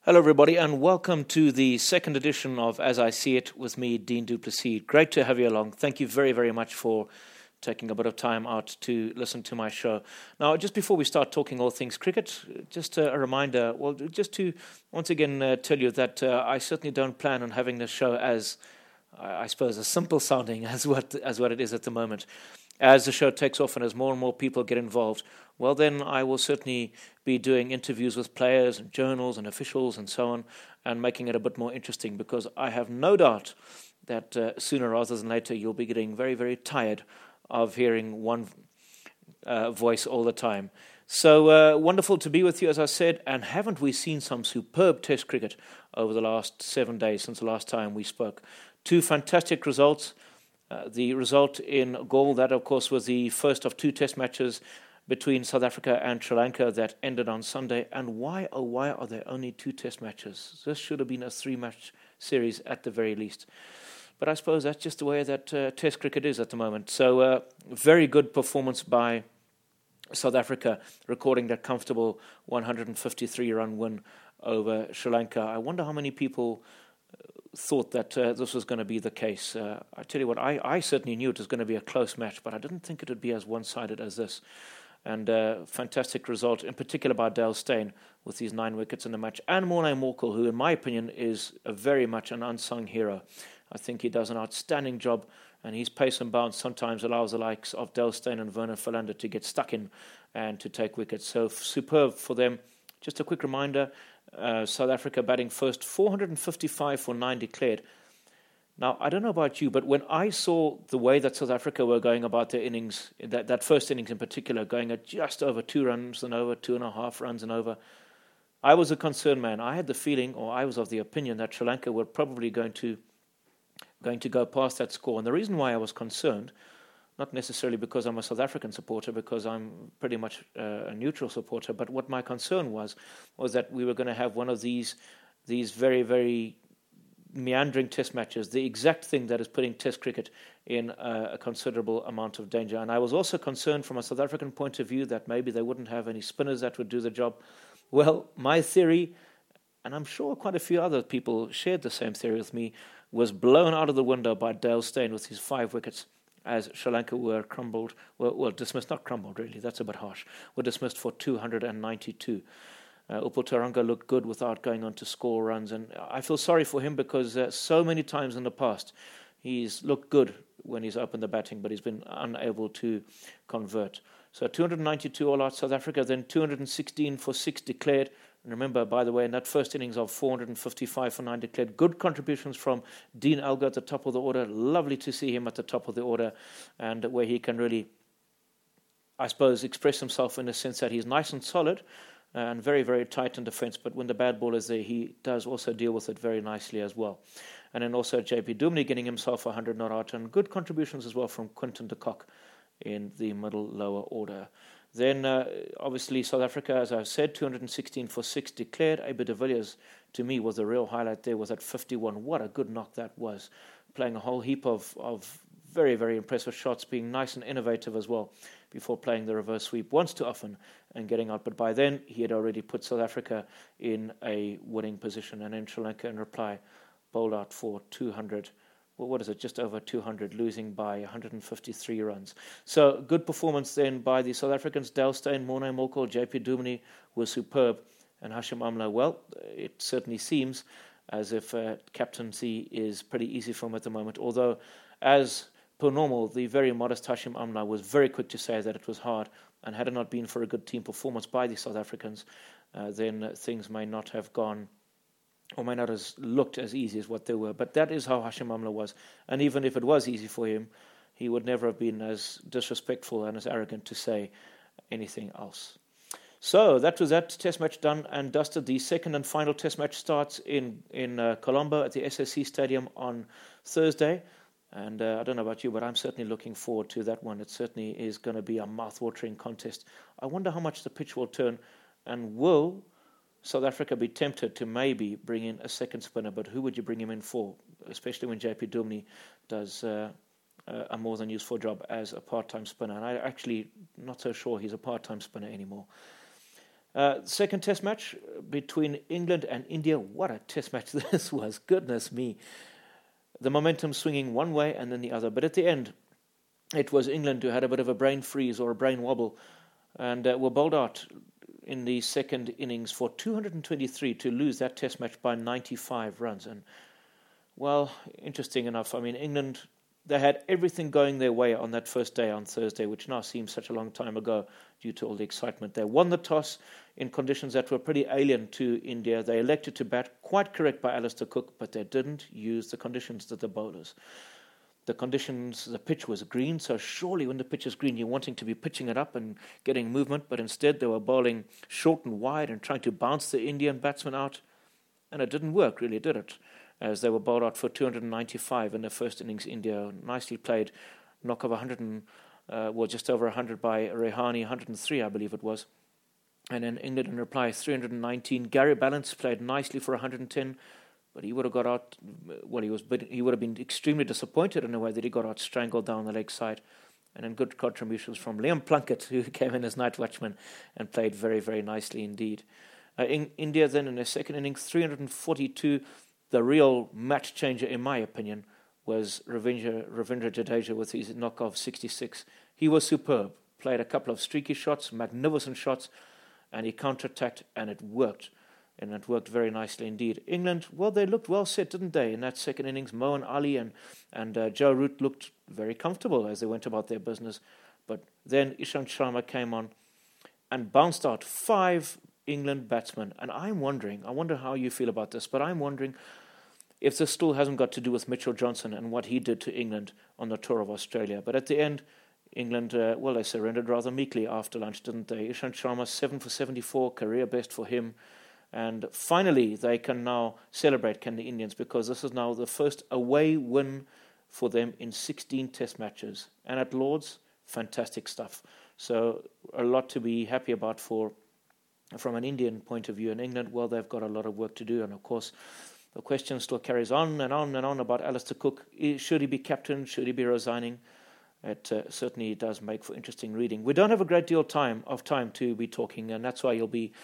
Hello, everybody, and welcome to the second edition of As I See It with me, Dean du Plessis. Great to have you along. Thank you very, very much for taking a bit of time out to listen to my show. Now, just before we start talking all things cricket, just a reminder, just to once again tell you that I certainly don't plan on having this show as, I suppose, as simple sounding as what it is at the moment. As the show takes off and as more and more people get involved, well, then I will certainly be doing interviews with players and journals and officials and so on, and making it a bit more interesting, because I have no doubt that sooner rather than later you'll be getting very, very tired of hearing one voice all the time. So wonderful to be with you, as I said, and haven't we seen some superb Test cricket over the last 7 days since the last time we spoke? Two fantastic results. The result in Galle, that of course was the first of two Test matches between South Africa and Sri Lanka that ended on Sunday. And why are there only two Test matches? This should have been a 3-match series at the very least. But I suppose that's just the way that Test cricket is at the moment. So very good performance by South Africa, recording that comfortable 153-run win over Sri Lanka. I wonder how many people thought that this was going to be the case. I tell you what, I certainly knew it was going to be a close match, but I didn't think it would be as one-sided as this. And fantastic result, in particular by Dale Steyn, with his 9 wickets in the match. And Morne Morkel, who in my opinion is very much an unsung hero. I think he does an outstanding job, and his pace and bounce sometimes allows the likes of Dale Steyn and Vernon Philander to get stuck in and to take wickets. So superb for them. Just a quick reminder, South Africa batting first, 455 for 9 declared. Now, I don't know about you, but when I saw the way that South Africa were going about their innings, that first innings in particular, going at just over 2 runs and over, 2.5 runs and over, I was a concerned man. I had the feeling, or I was of the opinion, that Sri Lanka were probably going to go past that score. And the reason why I was concerned, not necessarily because I'm a South African supporter, because I'm pretty much a neutral supporter, but what my concern was that we were going to have one of these very, very meandering Test matches, the exact thing that is putting Test cricket in a considerable amount of danger. And I was also concerned from a South African point of view that maybe they wouldn't have any spinners that would do the job. Well, my theory, and I'm sure quite a few other people shared the same theory with me, was blown out of the window by Dale Steyn with his 5 wickets, as Sri Lanka were dismissed, not crumbled really, that's a bit harsh, were dismissed for 292. Upal Taranga looked good without going on to score runs, and I feel sorry for him because so many times in the past he's looked good when he's opened the batting, but he's been unable to convert. So 292 all out South Africa, then 216 for 6 declared. And remember, by the way, in that first innings of 455 for 9 declared, good contributions from Dean Elgar at the top of the order. Lovely to see him at the top of the order, and where he can really, I suppose, express himself in the sense that he's nice and solid and very, very tight in defence, but when the bad ball is there, he does also deal with it very nicely as well. And then also JP Duminy getting himself 100 not out, and good contributions as well from Quinton de Kock in the middle lower order. Then obviously South Africa, as I've said, 216 for 6 declared. Abel de Villiers, to me, was the real highlight there, was at 51. What a good knock that was, playing a whole heap of very, very impressive shots, being nice and innovative as well, before playing the reverse sweep once too often and getting out. But by then, he had already put South Africa in a winning position. And then Sri Lanka, in reply, bowled out for 200. Well, what is it? Just over 200, losing by 153 runs. So good performance then by the South Africans. Dale Steyn, Morne Morkel, JP Duminy was superb. And Hashim Amla, well, it certainly seems as if captaincy is pretty easy for him at the moment. Although, as per normal, the very modest Hashim Amla was very quick to say that it was hard, and had it not been for a good team performance by the South Africans, then things may not have gone, or may not have looked as easy as what they were. But that is how Hashim Amla was. And even if it was easy for him, he would never have been as disrespectful and as arrogant to say anything else. So that was that Test match done and dusted. The second and final Test match starts in Colombo at the SSC Stadium on Thursday. And I don't know about you, but I'm certainly looking forward to that one. It certainly is going to be a mouth-watering contest. I wonder how much the pitch will turn, and will South Africa be tempted to maybe bring in a second spinner? But who would you bring him in for, especially when JP Duminy does a more than useful job as a part-time spinner? And I'm actually not so sure he's a part-time spinner anymore. Second test match between England and India. What a test match this was. Goodness me. The momentum swinging one way and then the other. But at the end, it was England who had a bit of a brain freeze or a brain wobble and were bowled out in the second innings for 223 to lose that test match by 95 runs. And, well, interesting enough, I mean, England, they had everything going their way on that first day on Thursday, which now seems such a long time ago due to all the excitement. They won the toss in conditions that were pretty alien to India. They elected to bat, quite correct by Alistair Cook, but they didn't use the conditions to the bowlers. The conditions, the pitch was green, so surely when the pitch is green, you're wanting to be pitching it up and getting movement, but instead they were bowling short and wide and trying to bounce the Indian batsmen out, and it didn't work, really, did it? As they were bowled out for 295 in the first innings. India nicely played, knock of 100 just over 100 by Rehani, 103 I believe it was. And then England in reply 319. Gary Ballance played nicely for 110, but he would have got out. Well, he would have been extremely disappointed in a way that he got out strangled down the leg side. And then good contributions from Liam Plunkett, who came in as night watchman and played very, very nicely indeed. India then in their second innings 342. The real match changer, in my opinion, was Ravindra Jadeja with his knock of 66. He was superb. Played a couple of streaky shots, magnificent shots, and he counter-attacked, and it worked. And it worked very nicely indeed. England, well, they looked well set, didn't they, in that second innings? Moeen Ali and Joe Root looked very comfortable as they went about their business. But then Ishant Sharma came on and bounced out 5 England batsmen. And I wonder how you feel about this, but I'm wondering if this still hasn't got to do with Mitchell Johnson and what he did to England on the tour of Australia. But at the end, England, they surrendered rather meekly after lunch, didn't they? Ishant Sharma, 7 for 74, career best for him. And finally, they can now celebrate, can the Indians, because this is now the first away win for them in 16 test matches. And at Lord's, fantastic stuff. So a lot to be happy about from an Indian point of view. In England, well, they've got a lot of work to do. And of course, the question still carries on and on and on about Alistair Cook. Should he be captain? Should he be resigning? It certainly does make for interesting reading. We don't have a great deal of time to be talking, and that's why you'll be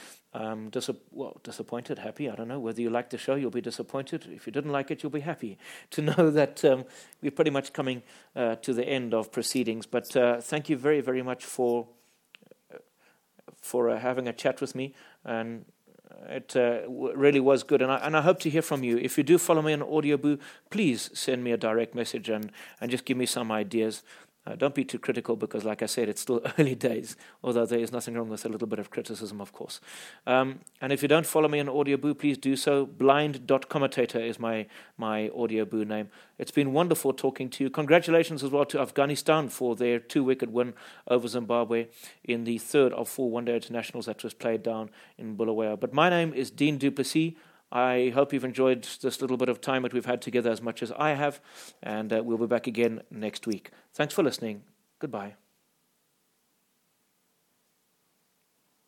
disappointed, happy. I don't know whether you like the show. You'll be disappointed. If you didn't like it, you'll be happy to know that we're pretty much coming to the end of proceedings. But thank you very, very much for having a chat with me, and it really was good, and I hope to hear from you. If you do follow me on Audioboo, please send me a direct message and just give me some ideas. Don't be too critical because, like I said, it's still early days, although there is nothing wrong with a little bit of criticism, of course. And if you don't follow me on Audioboo, please do so. Blind.commentator is my Audioboo name. It's been wonderful talking to you. Congratulations as well to Afghanistan for their 2-wicket win over Zimbabwe in the third of 4 one-day internationals that was played down in Bulawayo. But my name is Dean du Plessis. I hope you've enjoyed this little bit of time that we've had together as much as I have, and we'll be back again next week. Thanks for listening. Goodbye.